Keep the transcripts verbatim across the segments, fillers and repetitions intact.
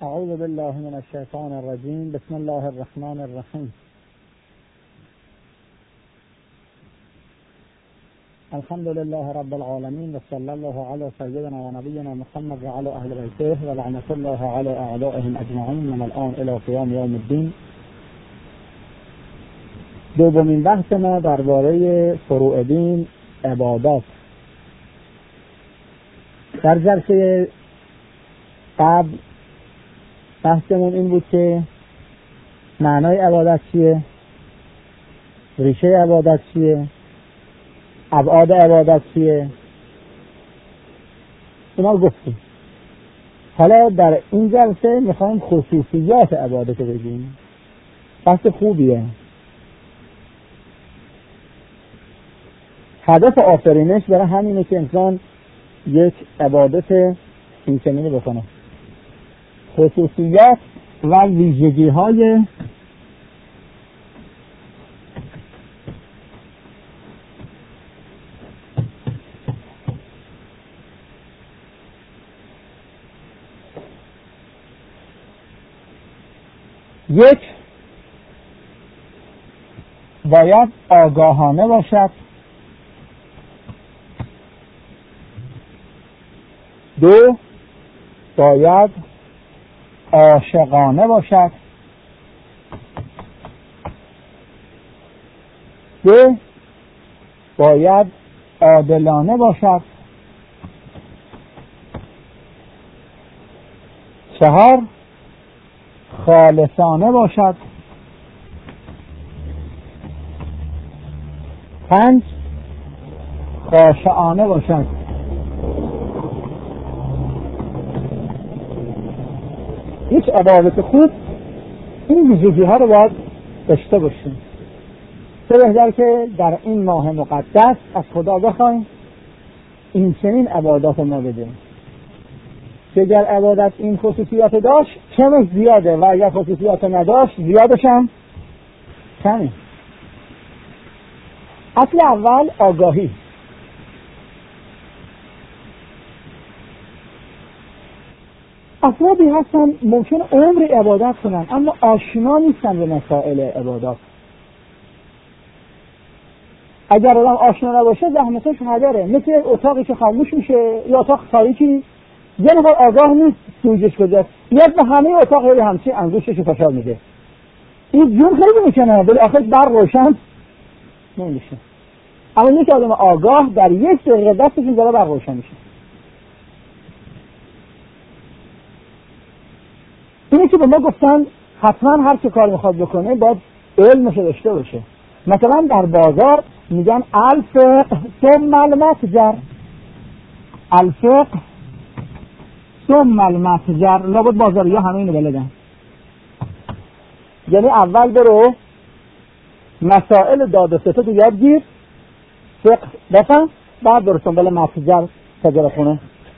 اعوذ بالله من الشیطان الرجیم. بسم الله الرحمن الرحیم. الحمد لله رب العالمین و صلی الله علی سیدنا و نبینا محمد و علی اهل بیته و لعنت الله علی اعدائهم اجمعین من الان الی قیام یوم الدین. دومین بحث ما درباره فروع دین، عبادات. در جلسه قبل بحثمون این بود که معنای عبادت چیه، ریشه عبادت چیه، ابعاد عبادت چیه، اینا گفتیم. حالا در این جلسه میخوایم خصوصیات عبادت بگیم. بحث خوبیه. هدف آفرینش برای همینه که انسان یک عبادت این چنینی بکنه. خصوصیات و ویژگی های یک، باید آگاهانه باشد. دو، باید عاشقانه باشد. سه، باید عادلانه باشد. چهار، خالصانه باشد. پنج، خاشعانه باشد. هیچ عبادت خوب این ویژگی ها رو باید داشته باشیم. چه بهتر که در این ماه مقدس از خدا بخوایم این چنین عبادات ما بده که اگر عبادت این خصوصیات داشت کمش زیاده و اگر خصوصیات نداشت زیادش هم کمه. اصل اول آگاهی. افرادی هستن ممکن عمر عبادت کنن اما آشنا نیستن به مسائل عبادات. اگر آدم آشنا نباشه زحمتش هدره. مثل اتاقی که خاموش میشه یا اتاق تاریکی، یه نفر آگاه نیست سویچش کجاست، یاد به همه اتاق هی همچی انگوشتش فشار میده. این جون خیلی میکنه ولی آخرش برق روشن نمیشه. اما یک آدم آگاه در یک دقیقه دستش میذاره برق روشن میشه. اینه که به ما گفتن حتما هر چه کار میخواد بکنه باید علمش داشته باشه. مثلا در بازار میگن الفقه ثم المتجر، الفقه ثم المتجر. لابد بازاری ها همه اینو بلدن. یعنی اول برو مسائل داد و ستد رو یاد گیر، فقه بفهم، بعد برو سنبال متجر تجارت خونه.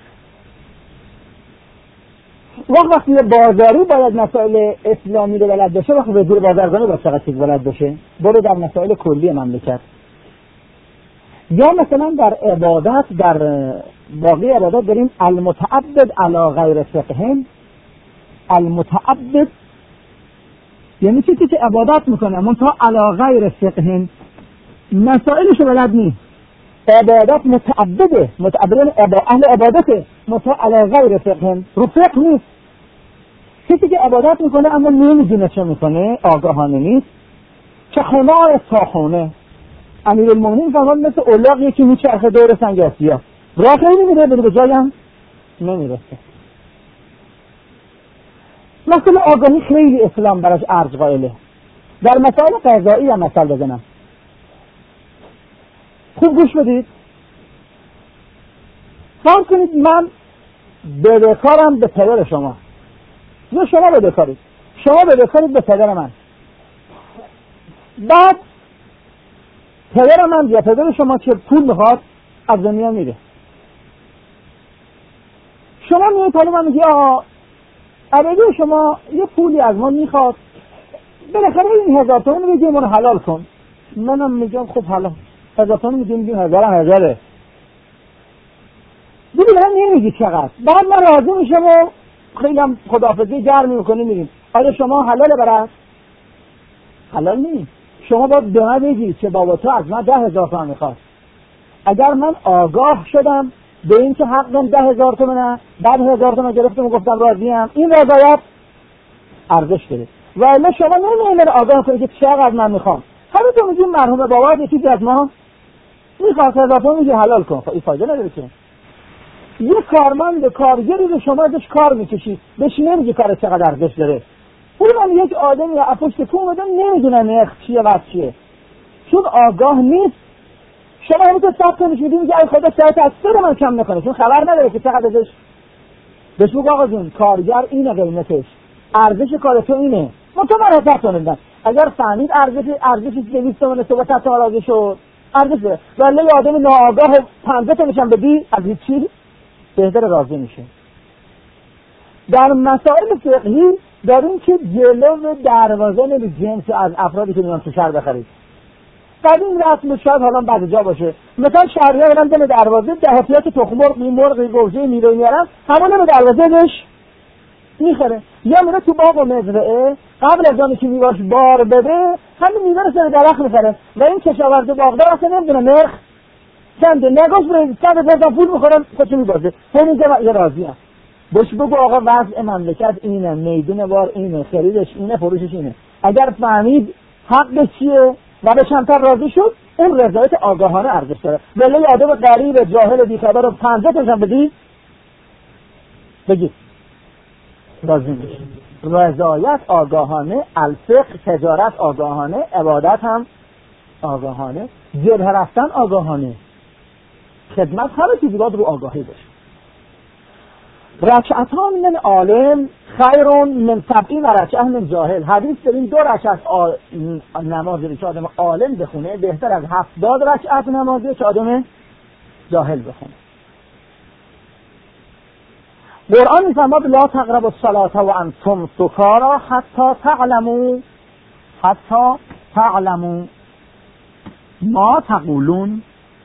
وقت وقتی بازاری باید مسائل اسلامی رو بلد باشه، وقت وزیر بازرگانی باید چقدر چیز بلد باشه. برو در مسائل کلی مملکت. یا مثلا در عبادت، در باقی عبادت داریم المتعبد علی غیر فقه. المتعبد یعنی چیزی که عبادت میکنه منتها علی غیر فقه، مسائلش بلد نیست. عبادت متعبده، متعبدان اهل عبادته منتها علی غیر فقه، رو فقه نیست. کسی که عبادت میکنه اما نمیدونه چه میکنه، آگاهانه نیست، چه خونه تا خونه. امیرالمومنین فرمان مثل اولاغ یکی میچرخه دور سنگ آسیا، راه خیلی میره بره به جایم نمیرسه. مثلا آگاهی خیلی اسلام براش ارج قائله. در مسائل قضایی هم مثال بزنم. خوب گوش بدید. فرض کنید من بدهکارم به پدر شما یا شما بدهکارید، شما بدهکارید به پدر من. بعد پدر من یا پدر شما که پول میخواد از دنیا میره. شما میاد حالا من میگی آقا عبده شما یه پولی از ما میخواد، بالاخره این هزار تومن رو بگیم اونو حلال کن. منم میگم خب حلال هزار تومن میگیم میگیم هزار هم هزاره. دیگه من نمیگی چقدر. بعد من راضی میشم و خیلی هم خداحافظی گرمی میکنی میریم. آیا شما حلاله برات؟ حلال نیست. شما باید به من بگی که بابا تو از من ده هزار تومن میخواد. اگر من آگاه شدم به این که حقم ده هزار تومنه، بعد هزار تومن گرفتم و گفتم راضیم، این رضایت ارزش داره. و الا شما نمیدونید آگاه کنید که چقدر من میخوام. همین تو میگیم مرحوم بابا یکی از ما میخواد هزار تومن میگه حلال کن. خب این فایده نداره که. یه کارمند کارگری رو شما ازش کار میکشید، بهش نمیگه کار چقدر ارزش داره. اونم یک آدمی یا پشت کو اومدن نمیدونه نرخ چیه و چیه. چون آگاه نیست. شما همینطور ثبت کنید میگه میگه ای خدا شاید از سر من کم نکنه، چون خبر نداره که چقدر ازش. بهش بگو آقا جون کارگر اینه قیمتش، ارزش کار تو اینه. من تو من حساب کنم اگر فهمید ارزش ارزشش دویست تومن تو با صد تومن راضی شد ارزش داره. ولی یه آدم ناآگاه پنجاه تا نشون بدی از هیچ چیز بهتر راضی میشه. در مسائل فقهی داریم که جلو دروازه نمی جنس از افرادی که میان تو شهر بخرید. بعد این رسم شاید حالا بعد جا باشه. مثلا شهری‌ها برن دم دروازه دهاتیات تخم مرغ، مرغ گوجه میره میارن، همون دم دروازهش میخره. یا میره تو باغ و مزرعه قبل از آنی که میواش بار بده همین میوه رو سر درخت میخره. و این کشاورز باغدار اصلا نمیدونه نرخ چنده، نگاش برید صد هزار پول میخورن خودشو میبازه. همین یه راضیه. بهش بگو آقا وضع مملکت اینه، میدون بار اینه، خریدش اینه، فروشش اینه. اگر فهمید حق چیه و به چندتر راضی شد، اون رضایت آگاهانه ارزش داره. ولی آدم غریب جاهل بیخبر رو پنجاه تاشم بدی بگی راضی میشه. رضایت آگاهانه، الفقه تجارت آگاهانه، عبادت هم آگاهانه، جبهه رفتن آگاهانه، خدمت همه چیزی باید رو آگاهی باشه. رکعتان من عالم خیرون من سبعین رکعه من جاهل. حدیث داریم دو رکعت نمازی که آدم عالم بخونه بهتر از هفتاد رکعت نمازی که آدم جاهل بخونه. قرآن میفرماد لا تقربوا الصلاة وانتم سکارا حتی تعلموا حتی تعلموا ما تقولون.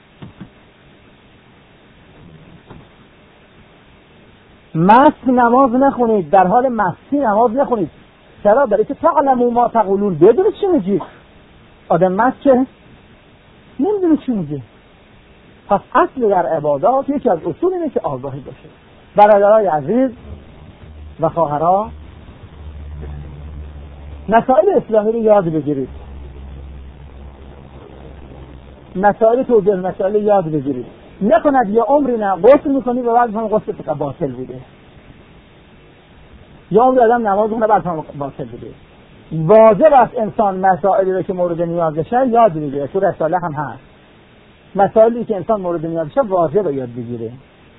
مست نماز نخونید، در حال مستی نماز نخونید. چرا؟ برای که تعلموا ما تقولون، بدونید چی میگی. آدم مست که نمیدونه چی میگه. پس اصل در عبادات یکی از اصول اینه که آگاهی باشه. برادرای عزیز و خواهرها، مسائل اسلامی رو یاد بگیرید. مسائل توجیه مسائل یاد بگیرید. نکند یه عمری نه غسل میکنی و بعد هم غسل فقط باطل بوده، یا عمری آدم نماز میکنه بعد هم باطل بوده. واجب است انسان مسائلی رو که مورد نیازشه یاد بگیره. تو رساله هم هست مسائلی که انسان مورد نیازشه واجب یاد بگیره.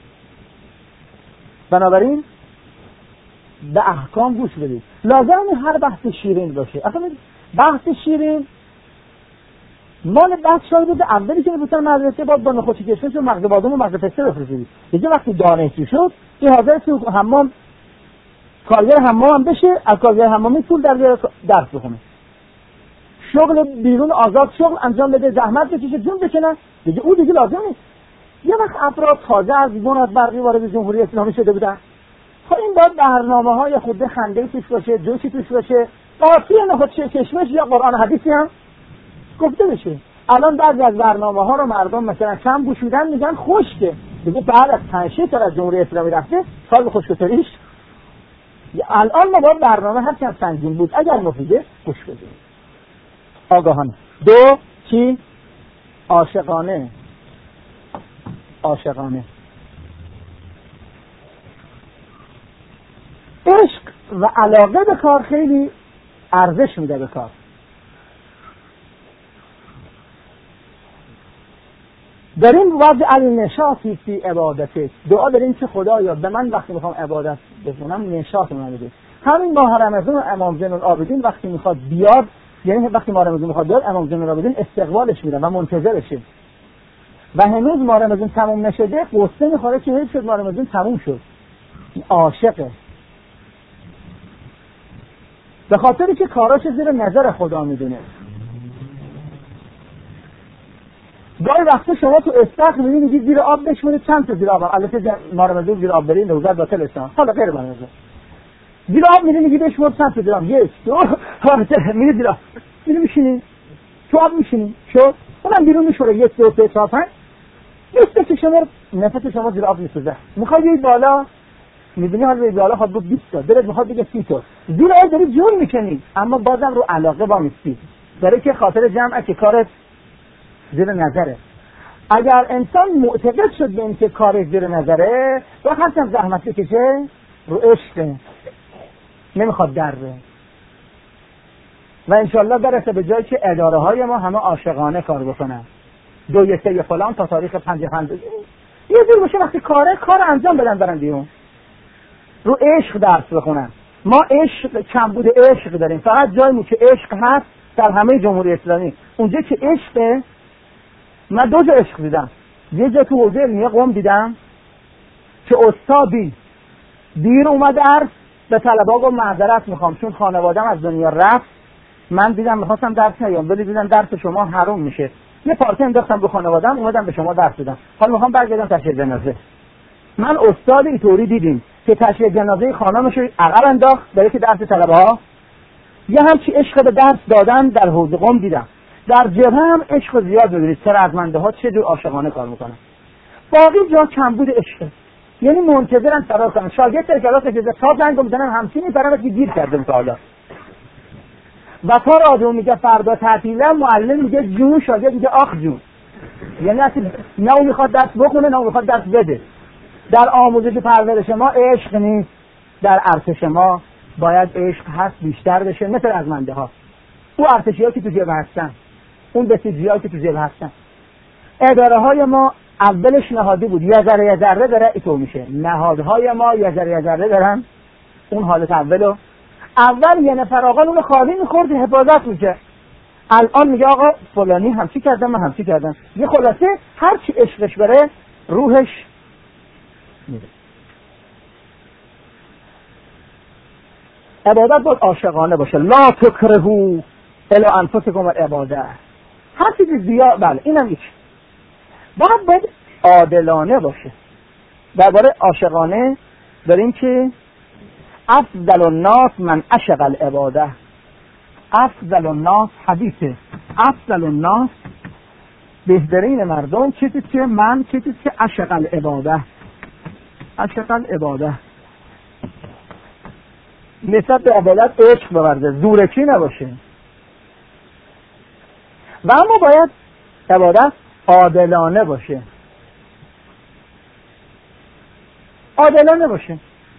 بنابراین به احکام گوش بدید. لازم هر بحث شیرین باشه. اصلا بحث شیرین مال بحث شاید بود اولی که می‌بودن مدرسه باید با نخوشی کشمش و مغز بادام و مغز پسته بفرستید. دیگه وقتی دانشجو شد این حاضر تو حمام کارگر حمام هم بشه، از کارگر حمامی پول در درس بخونه، شغل بیرون آزاد شغل انجام بده، زحمت بکشه، جون بکنه. دیگه او دیگه لازم نیست. یه وقت افراد تازه از بنیاد برقی وارد جمهوری اسلامی شده بودن، خب این باید برنامه‌های خود خنده توش باشه، جوشی توش باشه، قاطی نخوشی کشمش یا قرآن حدیثی هم گفته بشه. الان بعضی از برنامه‌ها رو مردم مثلا کم گوش میدن میگن خشکه. دیگه بعد از پنج شش سال از جمهوری اسلامی رفته سال خشک‌تریش. الان ما باید برنامه هر چند سنگین بود اگر مفیده گوش بدیم. آگاهانه. دو چی؟ عاشقانه. عاشقانه. عشق و علاقه به کار خیلی ارزش میده به کار. داریم وضع النشاطی فی عبادته. دعا داریم که خدایا به من وقتی میخوام عبادت بکنم نشاط من بده. همین ماه رمضان امام زین العابدین وقتی میخواد بیاد، یعنی وقتی ماه رمضان میخواد بیاد امام زین العابدین استقبالش میره و منتظرشه. و هنوز ماه رمضان تموم نشده، قصه میخوره که حیف شد ماه رمضان تموم شد. عاشقه. به خاطری که کاراش زیر نظر خدا میدونه. گاهی وقتا شما تو استخر میبینید میگید زیر آب بشمونید چند تا زیر آب. البته ماه رمضان زیر آب برید نوزد باطل استان. حالا غیر رمضان. زیر آب میری میگی بهش مرد چند تا درام، یک دو میری زیر آب میری میشینی تو آب میشینی شد اونم بیرون میشوره یک دو سه چهار پنج نفس شما نفس شما زیر آب میسوزه. میخوای بیای بالا میبینی حالا بیای بالا خود بود بیست تا دلت میخواد بگه سی تا زیر آب داری جون میکنی اما بازم رو علاقه با میستی داره که خاطر جمعه که کارت زیر نظره. اگر انسان معتقد شد به اینکه کارش زیر نظره و خواستم زحمت بکشه رو عشقه نمیخواد دره و انشالله برسه به جایی که اداره های ما همه عاشقانه کار بکنن دو یسته فلان تا تاریخ پنج پنج یه جور باشه وقتی کاره کار انجام بدن برن بیرون رو عشق درس بخونن. ما عشق کمبود عشق داریم فقط جایی که عشق هست در همه جمهوری اسلامی اونجا که عشقه. من دو جا عشق دیدم یه جا تو حوزه علمیه قم دیدم که استادی دیر اومد درس به طلبا گفت معذرت میخوام چون خانوادم از دنیا رفت من دیدم میخواستم درس نیام ولی دیدم درس شما حرام میشه یه پارتی انداختم به خانوادم اومدم به شما درس بدم حالا میخوام برگردم تشییع جنازه. من استاد اینطوری دیدیم که تشییع جنازه خانمش رو عقب انداخت برای که درس طلبه‌ها یه همچی عشق به درس دادن در حوزه قم دیدم. در جبهه هم عشق زیاد می‌بینید ثروتمنده ها چه جور عاشقانه کار میکنن. باقی جا کمبود عشق یعنی منتظرن فرار کنن. شاگرد در کلاس که تا زنگ میزنن همچین میپرن که گیر کردم تا حالا و تا رادیو میگه فردا تعطیله معلم میگه جون شاگرد میگه آخ جون یعنی اصلا نه اون میخواد درس بخونه نه اون میخواد درس بده. در آموزش پرورش ما عشق نیست. در ارتش ما باید عشق هست بیشتر بشه مثل رزمنده ها او ارتشی ها که تو جبهه هستن اون بسیجی ها که تو جبهه هستن. اداره های ما اولش نهادی بود یه ذره یه ذره داره ایتو میشه. نهادهای ما یه ذره یه ذره دارن اون حالت اولو اول یه نفر آقا اون خالی میخورد حفاظت میشه الان میگه آقا فلانی همچی کردم من همچی کردم. یه خلاصه هر چی عشقش بره روحش میره. عبادت باید عاشقانه باشه. لا تکرهو الی انفسکم العباده. هر چیزی زیاد بله اینم یک باید باید عادلانه باشه. درباره عاشقانه داریم که افضل الناس من عشق العباده. افضل الناس حدیثه افضل الناس بهترین مردم چیزی که من چیزی که عشق العباده عشق العباده نسبت به عبادت عشق بورده زورکی نباشه و اما باید عبادت عادلانه باشه عادلانه باشه.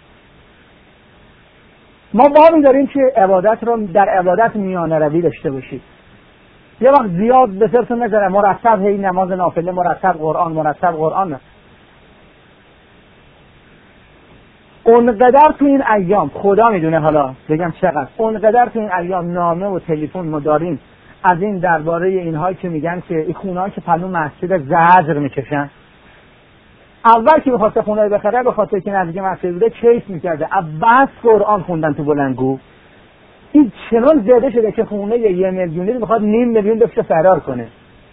ما وامی داریم که عبادت رو در عبادت میانه روی داشته باشید. یه وقت زیاد به سرتون نذاره مرتب هی نماز نافله مرتب قرآن مرتب قرآن نه. اونقدر تو این ایام خدا میدونه حالا بگم چقدر اونقدر تو این ایام نامه و تلفن ما داریم از این درباره اینهایی که میگن که این خونه‌ها که پلو مسجد زجر میکشن. اول که می‌خواسته خونه بخره به خاطر که نزدیک مسجد بوده کیس میکرده عباس قرآن خوندن تو بلندگو. این چنان زده شده که خونه یه میلیونی میخواد نیم میلیون بشه فرار کنه.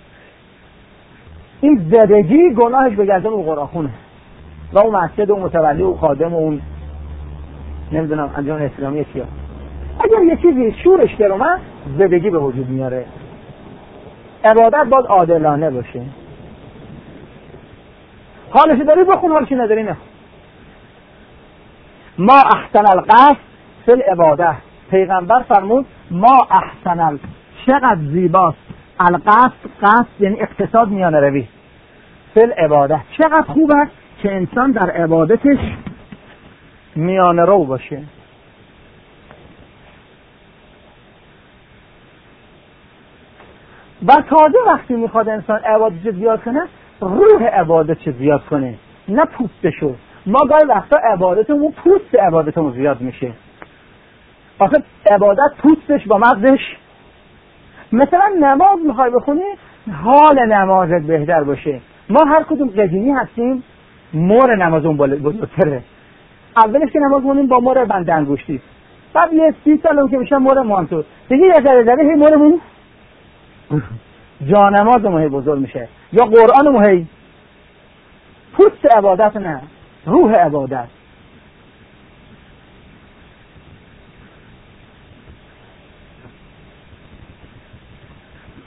این زدگی گناهش به گردن اون قرآن خونه و اون مسجد و اون متولی و خادم و اون نمیدونم انجام اسلامی چیه. اگر یه چیزی شورش در اومد زدگی به وجود میاره. عبادت باید عادلانه باشه. حالش داری بخون حالش نداری نه. ما احسن القصد فی العباده. پیغمبر فرمود ما احسن ال چقدر زیباست القصد قصد یعنی اقتصاد میانه روی فی العباده چقدر خوب است که انسان در عبادتش میانه رو باشه. و تازه وقتی میخواد انسان عبادتش زیاد کنه روح عبادتش زیاد کنه نه پوستشو. ما گاهی وقتا عبادتمون پوست عبادتمون زیاد میشه. آخه عبادت پوستش با مغزش. مثلا نماز میخوای بخونی حال نمازت بهتر باشه. ما هر کدوم قدیمی هستیم مور نمازون بزرگتره. اولش که نماز مونیم با مور بند انگشتی بعد یه سی سالم که میشه مور مانتور دیگه یه ذره ذره هی مورمون جا نماز مهی بزرگ میشه یا قرآن مهی. پوست عبادت نه روح عبادت.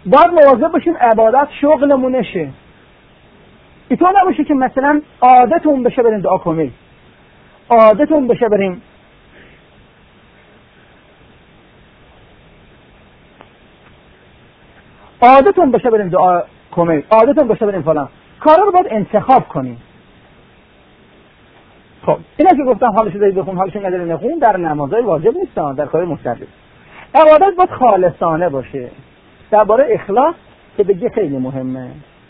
باید مواظب باشیم عبادت شغلمون نشه. اینطور نباشه که مثلا عادتمون بشه بریم دعا کنیم، عادتمون بشه بریم عادتمون بشه بریم دعا کنیم، عادتمون بشه بریم فلان. کارا رو باید انتخاب کنیم. خب اینا که گفتم حالش داری بخون حالش نداری نخون در نمازهای واجب نیست، در کار مستحب. عبادت باید خالصانه باشه. درباره اخلاص که بگه خیلی مهمه.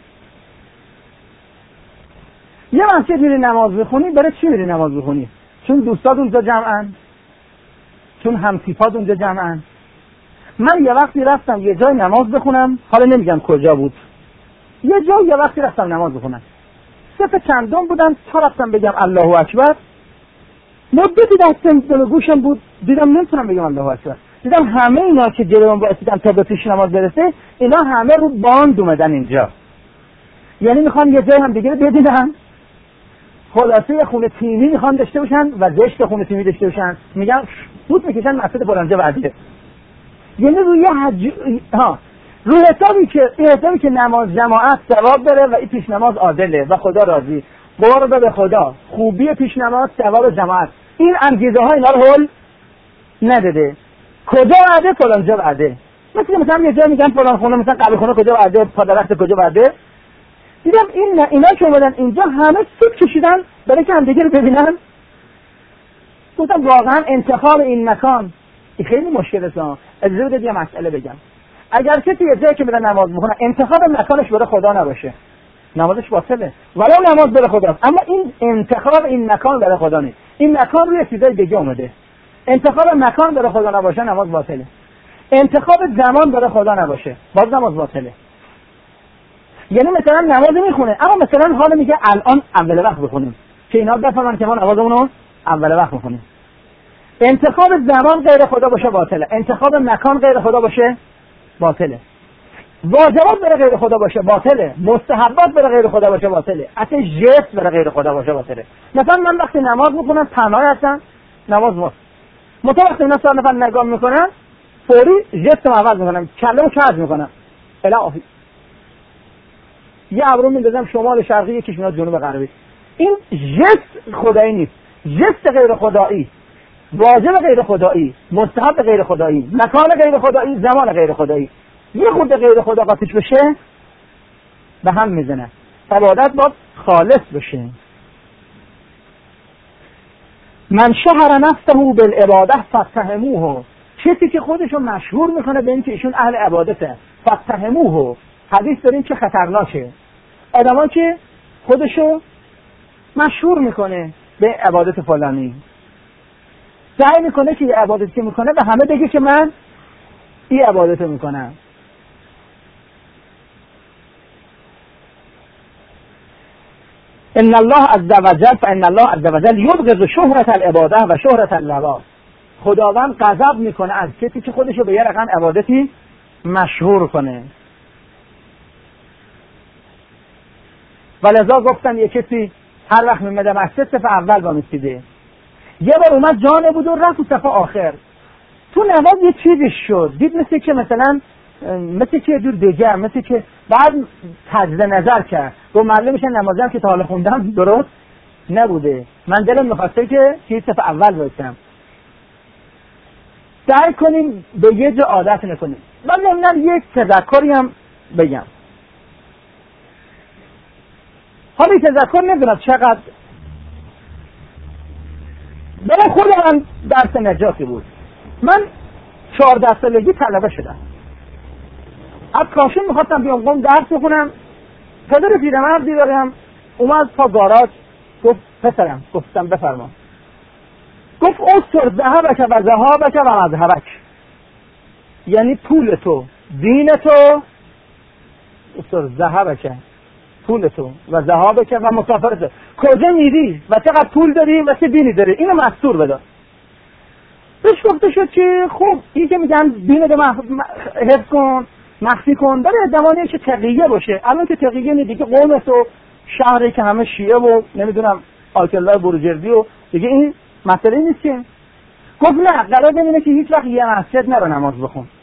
یه مسجد میری نماز بخونی، برای چی میری نماز بخونی؟ چون دوستات اونجا جمعن، چون همتیپات اونجا جمعن. من یه وقتی رفتم یه جای نماز بخونم، حالا نمیگم کجا بود، یه جای یه وقتی رفتم نماز بخونم، صف چندم بودن، تا رفتم بگم الله اکبر، مدتی دستم دل گوشم بود، دیدم نمیتونم بگم الله اکبر. دیدم همه اینا که جلوم واسیدن تا به پیش نماز برسه، اینا همه رو باند اومدن اینجا، یعنی میخوان یه جای هم دیگه ببینن. خلاصه یه خونه تیمی میخوان داشته باشن و زشت خونه تیمی داشته باشن، میگن فوت میکشن مسجد فلانجا بعدیه. یعنی روی حج... ها روی حسابی که این حسابی که نماز جماعت ثواب داره و این پیش نماز عادله و خدا راضی، قرب به خدا، خوبی پیش نماز، ثواب جماعت، این انگیزه ها اینا رو حل نداده. کجا وعده؟ فلانجا وعده. مثلا مثلا یه جا میگن فلان خونه، مثلا قبل خونه کجا وعده، پادرخت کجا وعده. دیدم این اینا که اومدن اینجا همه سود کشیدن برای که همدیگه رو ببینن. گفتم واقعا انتخاب این مکان این خیلی مشکل است. اجازه بدید یه مسئله بگم. اگر کسی یه جایی که میره نماز میخونه انتخاب مکانش برای خدا نباشه، نمازش باطله. ولو نماز برای خداست، اما این انتخاب این مکان برای خدا نیست. این مکان روی چیزای دیگه اومده. انتخاب مکان برای خدا نباشه نماز باطله. انتخاب زمان برای خدا نباشه باز نماز باطله. یعنی مثلا نماز میخونه اما مثلا حالا میگه الان اول وقت بخونیم که اینا بفهمن که ما نمازمون رو اول وقت میخونیم. انتخاب زمان غیر خدا باشه باطله، انتخاب مکان غیر خدا باشه باطله، واجبات برای غیر خدا باشه باطله، مستحبات برای غیر خدا باشه باطله، حتی ژست برای غیر خدا باشه باطله. مثلا من وقتی نماز میخونم تنها هستم، نماز ماست متأ وقتی اینا سال نفر نگاه میکنن فوری ژست رو عوض میکنم، کلمو کج میکنم، الهی یه ابرو میندازم شمال شرقی یکیش میاد جنوب غربی. این ژست خدایی نیست، ژست غیر خدایی، واجب غیر خدایی، مستحب غیر خدایی، مکان غیر خدایی، زمان غیر خدایی. یه خود غیر خدا قاطیش بشه به هم میزنه. عبادت باید خالص بشه. من شهر نفسه بالعباده فاتهموه، کسی که خودشو مشهور میکنه به اینکه ایشون اهل عبادته، فاتهموه. حدیث داریم که خطرناکه. آدمان که خودشو مشهور میکنه به عبادت فلانی، سعی میکنه که یه عبادتی که میکنه به همه بگه که من این عبادت رو میکنم. ان الله عز وجل فان الله عز وجل یبغض شهرت العباده و شهرت اللواط. خداوند غضب میکنه از کسی که خودشو به یه رقم عبادتی مشهور کنه. ولذا گفتن یه کسی هر وقت میمده مسجد صف اول با میسیده، یه بار اومد جانه بود و رفت تو صف آخر. تو نماز یه چیزی شد، دید مثل که مثلا مثل که دور دیگه، مثل که بعد تجدید نظر کرد و معلوم میشه نمازی هم که تا حالا خوندم درست نبوده. من دلم میخواسته که توی صف اول باشم. سعی کنیم به یه جا عادت نکنیم. من نمیدونم یک تذکری هم بگم. حالا تذکر نمیدونم چقدر برای خودم درس نجاتی بود. من چهارده سالگی طلبه شدم، از کاشان میخواستم بیام قم درس بخونم. پدر پیرمردی دارم اومد تا گاراژ گفت پسرم، گفتم بفرما. گفت استر ذهبک و ذهابک و مذهبک، یعنی پول تو، دین تو، استر ذهبک پول تو و ذهابک و مسافرت، کجا میری و چقدر پول داری و چه دینی داری، اینو مستور بده. بهش گفته شد که خب این که میگن دین رو حفظ کن، مخفی کن، برای زمانی که تقیه باشه. الان که تقیه نیست دیگه، قوم است و شهری که همه شیعه و نمیدونم آیت‌الله بروجردی و دیگه این مسئله نیست که. گفت نه، قرار نمینه که هیچ وقت یه مسجد نرو نماز بخون.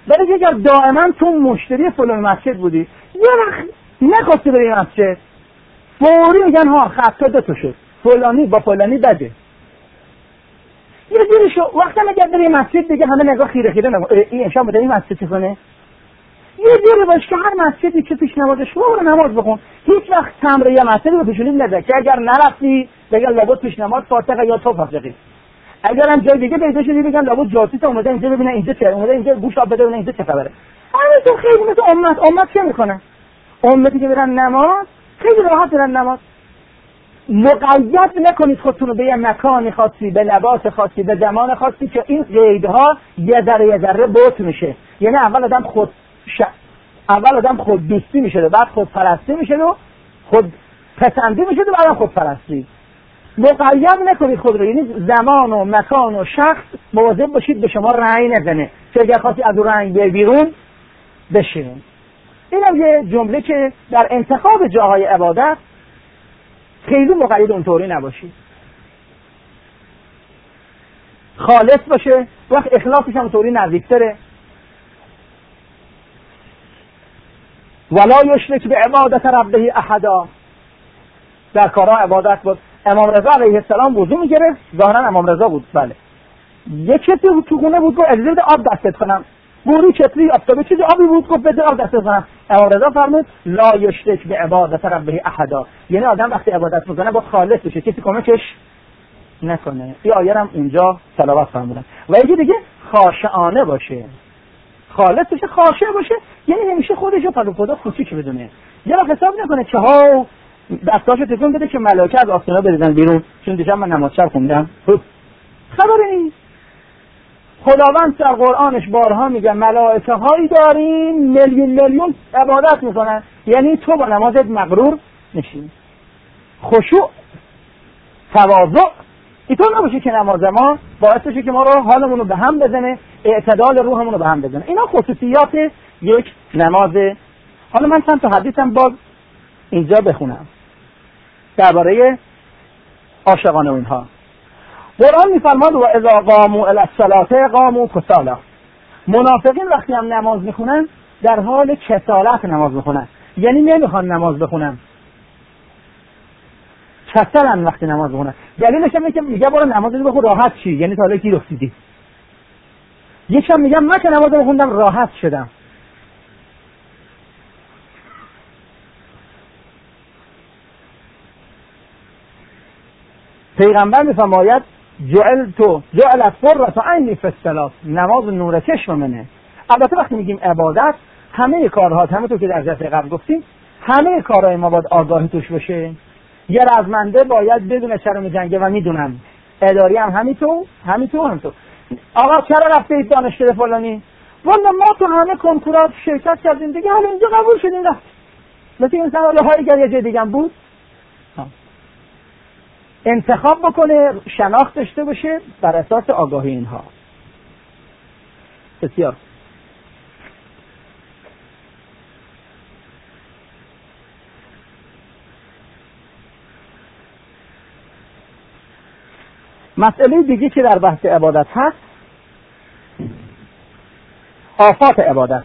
برای اگر دائما تو مشتری فلان مسجد بودی، یه وقت نخواستی بری مسجد، فوری میگن ها خطا دو تا شد، فلانی با فلانی بده. یه جوری شو وقتی اگر بری مسجد دیگه همه نگاه خیره خیره نگاه این امشب بده این مسجد چه کنه. یه جوری باش که هر مسجدی که پیش نمازش رو نماز بخون، هیچ وقت تمره یا مسجدی رو پیشونی نده که اگر نرفتی بگن لابد پیش نماز فاتحه یا تو فاسقی. اگر هم جای دیگه پیدا شدی بگن لابد جاسوس اومده اینجا ببینه اینجا چه اومده اینجا گوش آب بده ببینه اینجا چه خبره. همه تو خیلی مثل امت امت چه میکنه؟ امتی که برن نماز خیلی راحت برن نماز. مقید نکنید خودتون رو به یه مکان خاصی، به لباس خاصی، به زمان خاصی که این قیدها یه ذره یه ذره بوت میشه. یعنی اول آدم خود ش... اول آدم خود دوستی میشه، بعد خود پرستی میشه و خود پسندی میشه و بعد خود پرستی. مقید نکنید خود رو، یعنی زمان و مکان و شخص مواظب باشید به شما رنگ نزنه که اگر خاصی از اون رنگ بیای بیرون بشین. اینم یه جمله که در انتخاب جاهای عبادت خیلی مقید اونطوری نباشید، خالص باشه، وقت اخلاصش هم اونطوری نزدیکتره. ولا یشرک به عبادت ربه احدا. در کارها عبادت بود. امام رضا علیه السلام وضو میگرفت، ظاهرا امام رضا بود، بله، یک کسی تو خونه بود گفت اجازه بده آب دستت کنم، گوری چتری آفتابه چیزی آبی بود گفت بده آب دستت کنم. امام رضا فرمود لا یشرک به عبادت ربه احدا، یعنی آدم وقتی عبادت میکنه با خالص بشه، کسی کمکش نکنه. این آیه هم اونجا تلاوت فرمودن. و یکی دیگه خاشعانه باشه، خالص باشه، خاشع باشه، یعنی همیشه خودش رو پلو خدا کوچیک بدونه، یه وقت حساب نکنه که ها دستاشو تکون بده که ملائکه از آسمونا بریزن بیرون. چون دیشب من نماز شب خوندم خبری نیست. خداوند در قرآنش بارها میگه ملائکه هایی داریم میلیون میلیون عبادت میکنن، یعنی تو با نمازت مغرور نشین. خشوع، تواضع اینطور نباشه که نماز ما باعث بشه که ما رو حالمون رو به هم بزنه، اعتدال روحمون رو به هم بزنه. اینا خصوصیات یک نمازه. حالا من چند تا حدیثم باز اینجا بخونم درباره عاشقانه اینها. قرآن میفرماد و اذا قاموا الی الصلاة قاموا کسالا. منافقین وقتی هم نماز میخونن در حال کسالت نماز میخونن، یعنی نمیخوان نماز بخونن، کسلن وقتی نماز بخونن. دلیلش اینه که میگه برو نماز بخون راحت چی، یعنی تا حالا کی رسیدی. یکم میگم من که نماز بخوندم راحت شدم. پیغمبر میفرماید جعل تو جعلت قرة عینی فی الصلاة، نماز نور چشم منه. البته وقتی میگیم عبادت همه کارها، همه تو که در جلسه قبل گفتیم، همه کارهای ما باید آگاهی توش باشه. یه رزمنده باید بدون چرا میجنگه و میدونم، اداری هم همینطور همینطور همینطور. آقا چرا رفتید دانشگاه فلانی؟ والا ما تو همه کنکورات شرکت کردیم دیگه، حالا اینجا قبول شدیم رفت. مثل این سوال های اگر یه جای دیگه بود انتخاب بکنه، شناخت داشته باشه بر اساس آگاهی اینها. بسیار مسئله دیگه که در بحث عبادت هست آفات عبادت.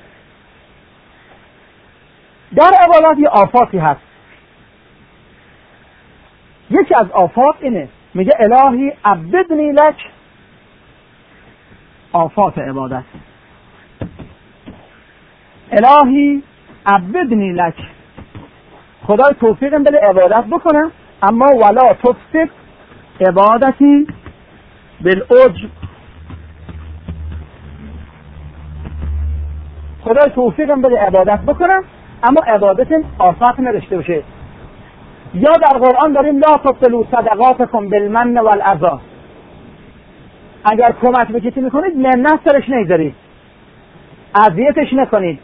در عبادت یه آفاتی هست. یکی از آفات اینه، میگه الهی عبدنی لک. آفات عبادت الهی عبدنی لک، خدای توفیقم بده عبادت بکنم، اما ولا تفسد عبادتی بالعجب. خدای توفیقم بده عبادت بکنم اما عبادت آفات نداشته باشه. یا در قرآن داریم لا تبطلوا صدقاتکم بالمن والاذی، اگر کمک به کسی میکنید منت سرش نگذارید، اذیتش نکنید.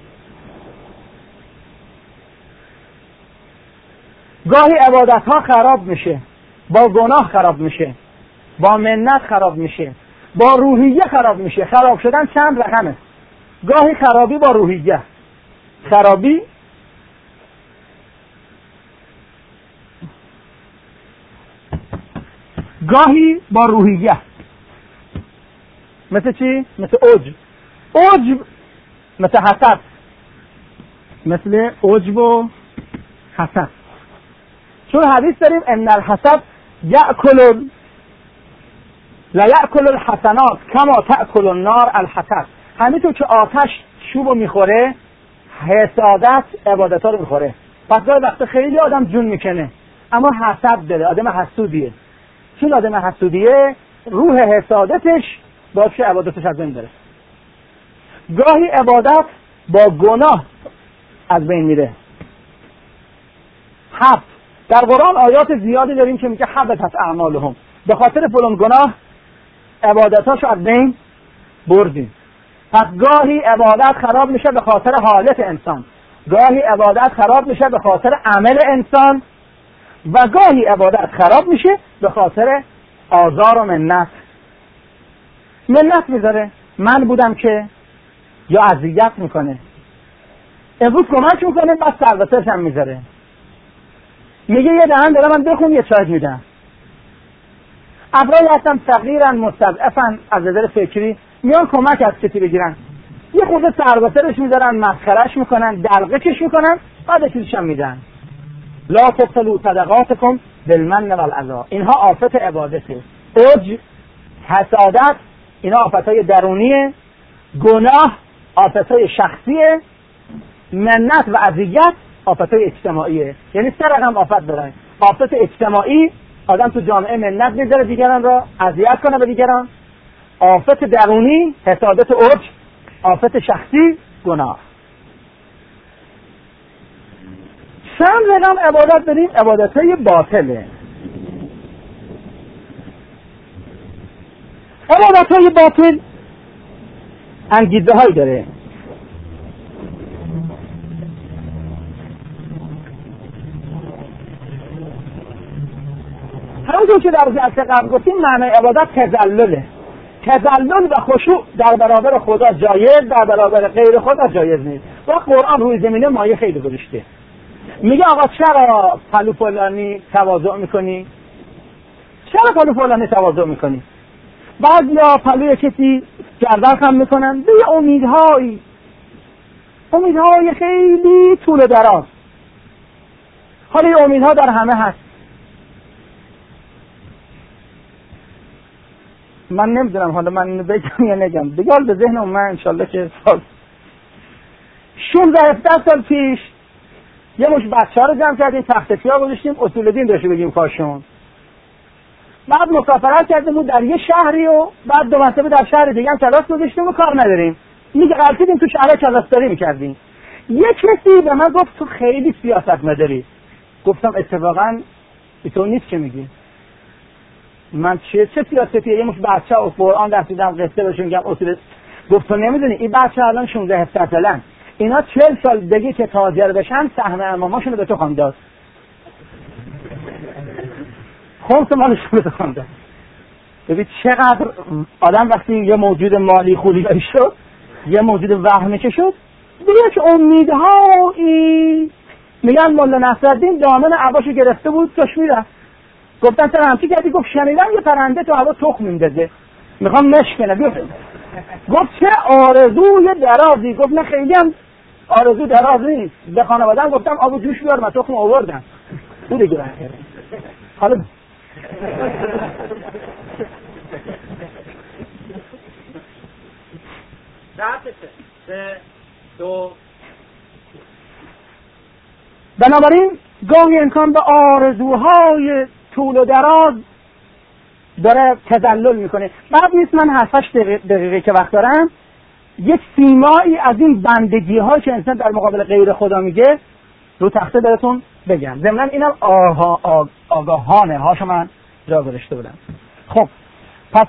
گاهی عبادت ها خراب میشه، با گناه خراب میشه، با منت خراب میشه، با روحیه خراب میشه. خراب شدن چند رقمه. گاهی خرابی با روحیه، خرابی گاهی با روحیه. مثل چی؟ مثل عجب. عجب مثل حسد، مثل عجب و حسد. چون حدیث داریم ان الحسد یأکل لا یأکل الحسنات کما تأکل النار الحسد. همینطور که آتش چوبو میخوره، حسادت عبادت‌ها رو میخوره. پس گاهی وقتا خیلی آدم جون میکنه اما حسد داره، آدم حسودیه. چون آدم حسودیه روح حسادتش باعث عبادتش از بین بره. گاهی عبادت با گناه از بین میره. هفت، در قرآن آیات زیادی داریم که میگه حبطت اعمالهم، به خاطر فلان گناه عبادتاشو از بین بردیم. پس گاهی عبادت خراب میشه به خاطر حالت انسان، گاهی عبادت خراب میشه به خاطر عمل انسان و گاهی عبادت خراب میشه به خاطر آزار و منت. منت میذاره، من بودم که، یا اذیت میکنه. امروز کمک میکنه بعد سروسش هم میذاره، میگه یه دهن دارم من بخون یه چای میدم. افرادی هستن فقیرن مستضعفن از نظر فکری، میان کمک از کسی بگیرن، یه خورده سربسرش میذارن، مسخرش میکنن، دلقکش میکنن، بعد چیزش هم میدن. لا تبطلوا صدقاتکم بالمن والعذا. اینها آفت عبادته. عجب، حسادت، اینا آفتهای درونیه. گناه آفتهای شخصیه. منت و اذیت آفتهای اجتماعیه. یعنی سه رقم آفت دارن. آفت اجتماعی، آدم تو جامعه منت میذاره دیگران را، اذیت کنه به دیگران. آفت درونی، حسادت و عجب. آفت شخصی، گناه. چند رقم عبادت داریم؟ عبادتهای باطله. عبادتهای باطل انگیزه هایی داره. همونطور که در جلسه قبل گفتیم معنی عبادت تذلله. تذلل و خشوع در برابر خدا جایز، در برابر غیر خدا جایز نیست. و قرآن روی زمینه مایه خیلی گذاشته. میگه آقا چرا پلو فلانی تواضع میکنی؟ چرا پلو فلانی تواضع میکنی؟ بعد یا پلوی کسی گردن خم میکنن به امیدهایی امیدهای خیلی طول و دراز. حالا امیدها در همه هست. من نمیدونم حالا من بگم یا نگم دیگه، حال به ذهنم من انشالله که سال شانزده هفده سال پیش یه مش بچه ها رو جمع کردیم، تخت سیاه گذاشتیم، اصول دین داشته بگیم کاشون. بعد مسافرت کردیم بود در یه شهری و بعد دو مرتبه در شهر دیگه هم کلاس گذاشتیم و کار نداریم. میگه قلتیدیم تو شهر کلاس داری میکردیم. یه کسی به من گفت تو خیلی سیاست مداری. گفتم اتفاقا تو نیست که میگی. من چه چه سیاستیه؟ یه مش بچه و قرآن درس دیدم قصه بهشون میگم اصول. گفت تو نمیدونی این بچه الان شانزده هفده سالن، اینا چهل سال دیگه که تاجر بشن سهم اماماشونو به تو خواهم داد. خمس مالشون به تو خواهم داد. ببین چقدر آدم وقتی یه موجود مالی خولیایی شد، یه موجود وهمی که شد، دیگه که امیدهایی. میگن مولا نصرالدین دامن عباشو گرفته بود توش میرفت. گفتن چرا همچی کردی؟ گفت شنیدم یه پرنده تو هوا تخم میندازه میخوام مشکنه. گفت چه آرزوی درازی. گفت نه خیلی هم آرزو دراز نیست. به خانواده‌ام گفتم آب جوش بیار من تخم آوردم. تو دیگه برکره. حالا سه دو بنابراین گاهی انسان به آرزوهای طول و دراز داره تذلل میکنه. بعد نیست من هفت هشت دقیقه که وقت دارم یک سیمایی از این بندگی ها که انسان در مقابل غیر خدا میگه رو تخته براتون بگم. ضمناً اینم آها آگ آگاهانه هاشو من جا گذاشته بودم. خب پس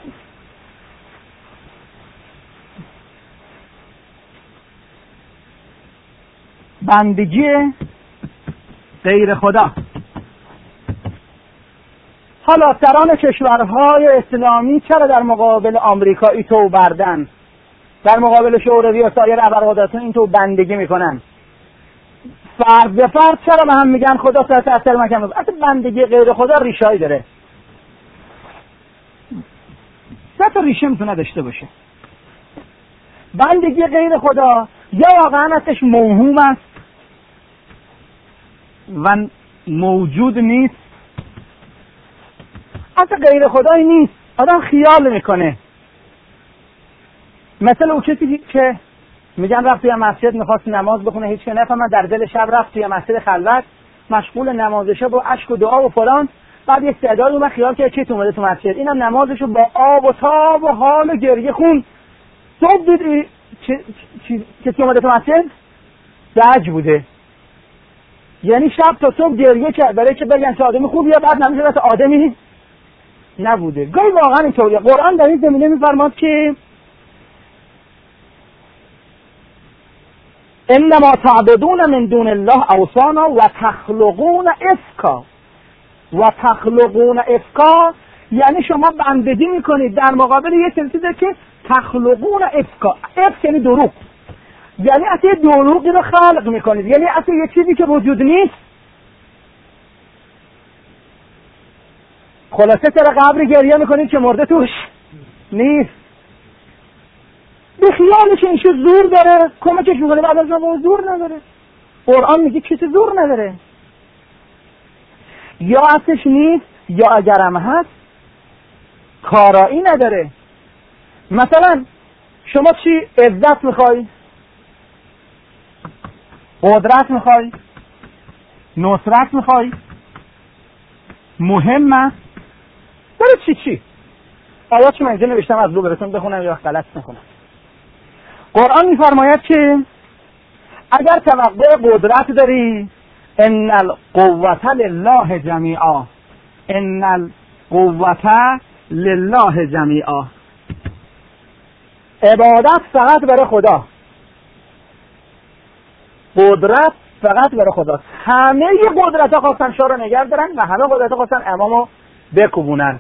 بندگی غیر خدا. حالا سران کشورهای اسلامی چرا در مقابل آمریکایی تو بردن، در مقابل شوروی و سایر ابرقدرت‌ها این تو بندگی میکنن؟ فرد به فرد چرا به هم میگن خدا سر اثر مکن؟ اصلا بندگی غیر خدا ریشه‌ای داره. سه تا ریشه میتونه داشته باشه. بندگی غیر خدا یا واقعا ازش موهوم است و موجود نیست، اصلا غیر خدایی نیست، آدم خیال میکنه. مثل اون کسی که میگن رفت توی مسجد میخواست نماز بخونه، هیچ که نفهمه، در دل شب رفت توی مسجد خلوت مشغول نمازشه با اشک و دعا و فلان، بعد یک صدای اومد خیال که چه اومده تو مسجد، اینم نمازشو با آب و تاب و حال و گریه خون. صبح دید کسی اومده تو مسجد دج بوده، یعنی شب تا صبح گریه کرد برای که بگن چه آدمی خوبیه، بعد نمیشه واسه آدمی نبوده. گاهی واقعا اینطوریه. قرآن در این زمینه میفرماد که انما تعبدون من دون الله اوثانا و تخلقون افکا. و تخلقون افکا یعنی شما بندگی میکنید در مقابل یه چیزی که تخلقون افکا، افک یعنی دروغ، یعنی اصلا یه دروغی رو خلق میکنید، یعنی اصلا یه چیزی که وجود نیست. خلاصه سر قبر گریه میکنید که مرده توش نیست، به خیالش این چه زور داره، کمکش میکنه، بعد از اون زور نداره. قرآن میگه کسی زور نداره، یا اصلش نیست یا اگرم هست کارایی نداره. مثلا شما چی؟ عزت میخوای، قدرت میخوای، نصرت میخوای، مهم است، برای چی چی؟ آیات من اینجا نوشتم از رو براتون بخونم یا غلط نکنم. قرآن میفرماید که اگر توقع قدرت داری، ان القوة لله جمیعا، ان القوة لله جمیعا، عبادت فقط برای خدا، قدرت فقط برای خدا. همه ی قدرت ها خواستن شاه رو نگه دارن و همه قدرت ها خواستن امامو بکوبونن.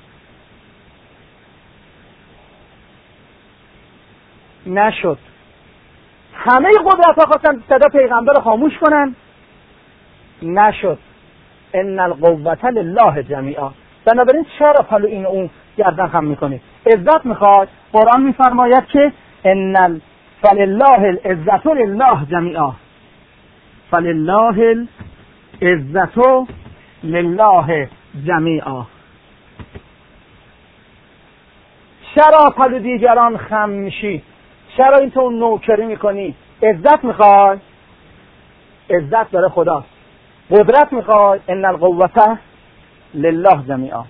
نشد. همه ی قدرت ها خواستن صدا پیغمبر رو خاموش کنن، نشد. ان القوة لله جمیعا. بنابراین چرا پلو این اون گردن خم میکنید؟ عزت میخواد، قرآن میفرماید که ان فلله العزة لله جمیعا، فلله العزة لله جمیعا. چرا پلو دیگران خم میشی؟ چرا این تو نوکری میکنی؟ عزت میخوای، عزت برای خداست. قدرت میخوای، ان القوة لله جمیعا.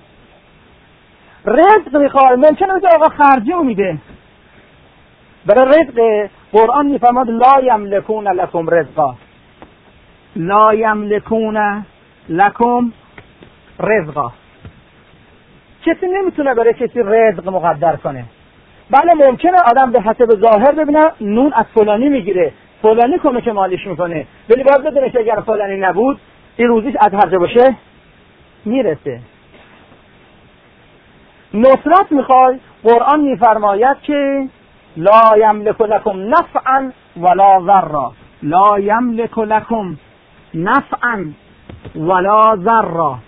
رزق میخوای، ممکنه که آقا خرجی رو میده، برای رزق قرآن میفرماد لا یملکون لکم رزقا، لا یملکون لکم رزقا. کسی نمیتونه برای کسی رزق مقدر کنه. بله ممکنه آدم به حسب ظاهر ببینه نون از فلانی میگیره، فلانی کمک مالیش میکنه، ولی باید بدونه که اگر فلانی نبود این روزیش از هر جا باشه میرسه. نصرت میخوای، قرآن میفرماید که لا یملک لکم نفعا ولا ضرا، لا یملک لکم نفعا ولا ضرا.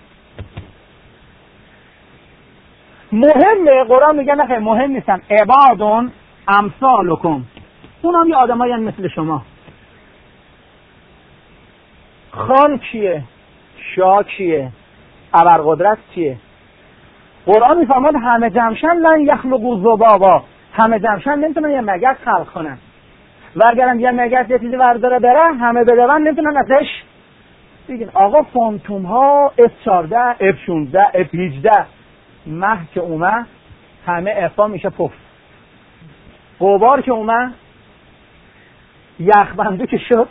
مهمه، قرآن میگه نه مهم نیستن، عبادون امثالکم، اون هم یه آدم هایی مثل شما. خان کیه؟ شاه کیه؟ ابرقدرت کیه؟ قرآن میفرماد همه جمشن لن یخلقوا ذبابا، همه جمشن نمیتونن یه مگس خلق کنن و اگرم یه مگس یه چیزی ورداره بره همه بدون نمیتونن ازش بگین. آقا فانتوم ها اف چهارده اف شانزده اف هجده مه که اومد همه افا میشه پف، غبار که اومد یخبندو که شد.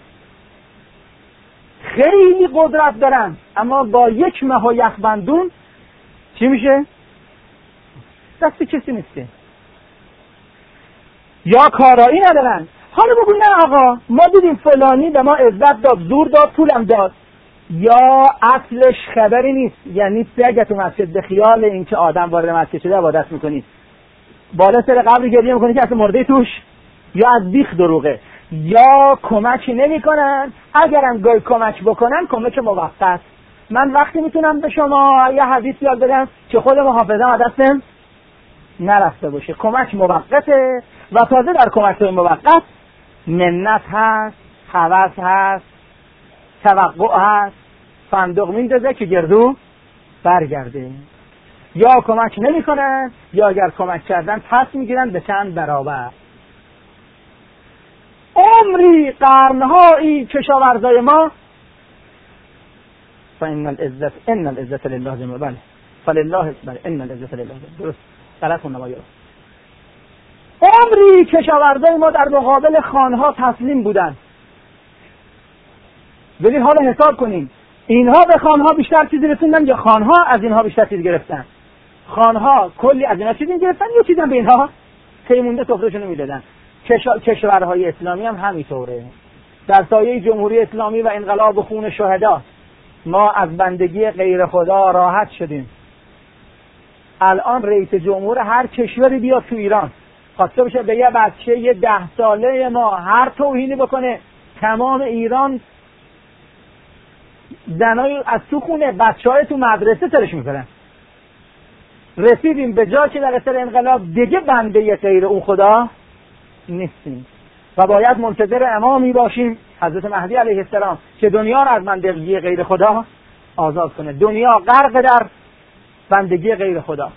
خیلی قدرت دارن اما با یک مه و یخبندون چی میشه؟ دست کسی نیسته. یا کارایی ندارن. حالا بگو نه آقا ما دیدیم فلانی به ما عزت داد، زور داد، پولم داد، یا اصلش خبری نیست. یعنی اگه تو مسجد به خیال اینکه آدم وارد مسجد شده عبادت میکنی، بالا سر قبر گریه میکنی که اصلا مرده توش، یا از بیخ دروغه، یا کمک نمیکنن، اگرم گاهی کمک بکنن کمک موقت. من وقتی میتونم به شما یه حدیث یاد بدم که خود محافظم از دستم نرفته باشه. کمک موقته و تازه در کمک موقت منت هست، هوس هست، توقع هست، صندوق میندازه که گردو برگرده. یا کمک نمی کنن یا اگر کمک کردن پس میگیرن به چند برابر. عمری قرنهایی کشاورزای ما فإن العزت ان العزت لله جميعا بله فلله بله ان العزت لله درست غلط خوندم آیا عمری کشاورزای ما در مقابل خانها تسلیم بودن. ولی حالا حساب کنیم اینها به خانها بیشتر چیزی رسوندن یا خانها از اینها بیشتر چیز گرفتن؟ خانها کلی از اینها چیزی گرفتن یا چیزی به اینها پیمونده سفرهشون میدادن. کشورهای اسلامی هم همینطوره. در سایه جمهوری اسلامی و انقلاب و خون شهدا ما از بندگی غیر خدا راحت شدیم. الان رئیس جمهور هر کشوری بیاد تو ایران خواسته بشه به یه بچه یه ده ساله ما هر توهینی بکنه، تمام ایران زنای از تو خونه بچه‌های تو مدرسه سرش میکنن. رسیدیم به جا که در اثر انقلاب دیگه بنده غیر اون خدا نیستیم و باید منتظر امامی باشیم حضرت مهدی علیه السلام که دنیا را از بندگی غیر خدا آزاد کنه. دنیا غرق در بندگی غیر خدا.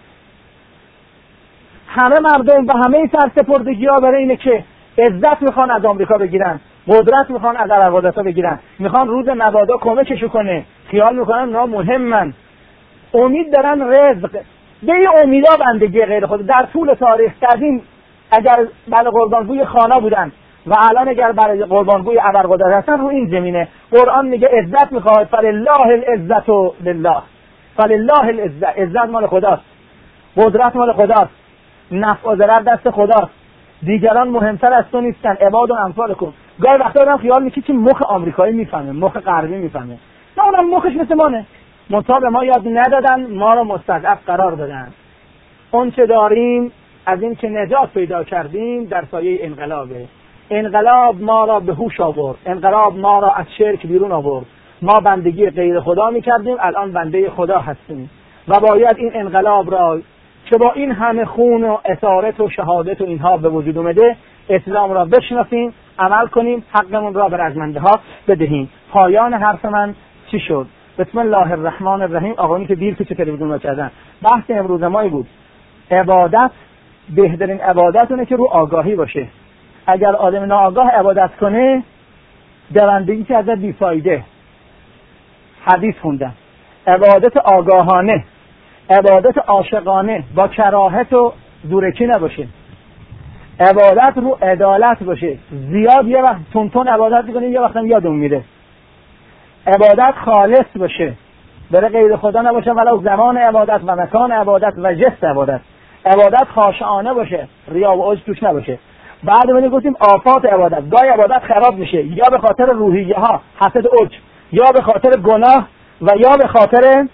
همه مردم و همه سرسپردگی ها برای اینه که عزت میخوان از آمریکا بگیرن، قدرت میخوان از عرب‌ها بگیرن، میخوان روز مبادا کمکشو کنه، خیال میکنن اونا مهمن، امید دارن رزق. به این امیدا بندگی غیر خدا در طول تاریخ قدیم اگر برای قربانگوی خانه بودن و الان اگر برای قربانگوی ابرقدرت هستن رو این زمینه. قرآن میگه عزت میخواد فلله العزت لله، فلله العزت، عزت مال خداست، قدرت مال خداست، نفع و ضرر دست خداست، دیگران مهمتر از تو نیستن، عباد و امثالکم. گاهی وقتا آدم خیال میکنه که مخ آمریکایی میفهمه، مخ غربی میفهمه. نه، اونم مخش مثل مانه. منتها به ما یاد ندادن، ما رو مستضعف قرار دادن. اون چه داریم از این که نجات پیدا کردیم در سایه انقلابه. انقلاب ما را به هوش آورد، انقلاب ما را از شرک بیرون آورد. ما بندگی غیر خدا میکردیم، الان بنده خدا هستیم و باید این انقلاب را که با این همه خون و اسارت و شهادت و اینها به وجود اومده اسلام را بشناسیم، عمل کنیم، حقمون را به رزمنده ها بدهیم. پایان حرف من چی شد؟ بسم الله الرحمن الرحیم. آقایونی که دیر پیش تلویزیون رو کردن، بحث امروز مایی بود عبادت. بهترین عبادت اونه که رو آگاهی باشه. اگر آدم ناآگاه عبادت کنه دوندگی که ازت بیفایده. حدیث خوندم عبادت آگاهانه، عبادت عاشقانه با کراهت و زورکی نباشه. عبادت رو عدالت باشه. زیاد یه وقت تون تون عبادت میکنیم، یه وقت هم یادمون میره. عبادت خالص باشه، برای غیر خدا نباشه، ولو زمان عبادت و مکان عبادت و جست عبادت. عبادت خاشعانه باشه، ریا و عجب توش نباشه. بعد ما گفتیم آفات عبادت. گاهی عبادت خراب میشه یا به خاطر روحیه ها، حسد، عجب، یا به خاطر گناه و یا به خاطر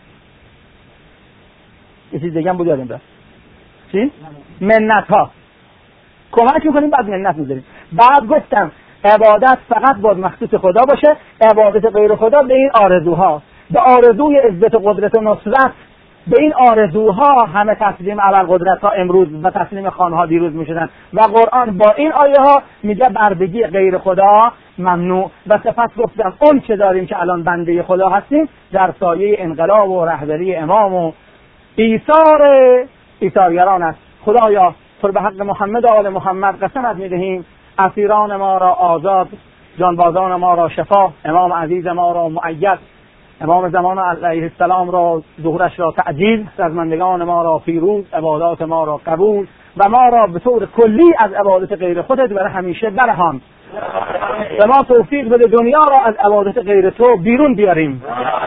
یه چیز دیگه هم بود یادم رفت. چی؟ منت ها. کمک میکنیم بعد منت میذاریم. بعد گفتم عبادت فقط باید مخصوص خدا باشه، عبادت غیر خدا به این آرزوها، به آرزوی عزت و قدرت و نصرت، به این آرزوها همه تسلیم ابرقدرت ها امروز و تسلیم خانها دیروز میشدن و قرآن با این آیه ها میگه بردگی غیر خدا ممنوع. و سپس گفتم اون چه داریم که الان بنده خدا هستیم در سایه انقلاب و رهبری امام و ایثار ایثارگران است. خدایا تو به حق محمد و آل محمد قسمت میدهیم اسیران ما را آزاد، جانبازان ما را شفا، امام عزیز ما را مؤید، امام زمان علیه السلام را ظهورش را تعجیل، رزمندگان ما را پیروز، عبادات ما را قبول و ما را به طور کلی از عبادت غیر خودت برای همیشه برهان. و ما توفیق بده دنیا را از عبادت غیر تو بیرون بیاریم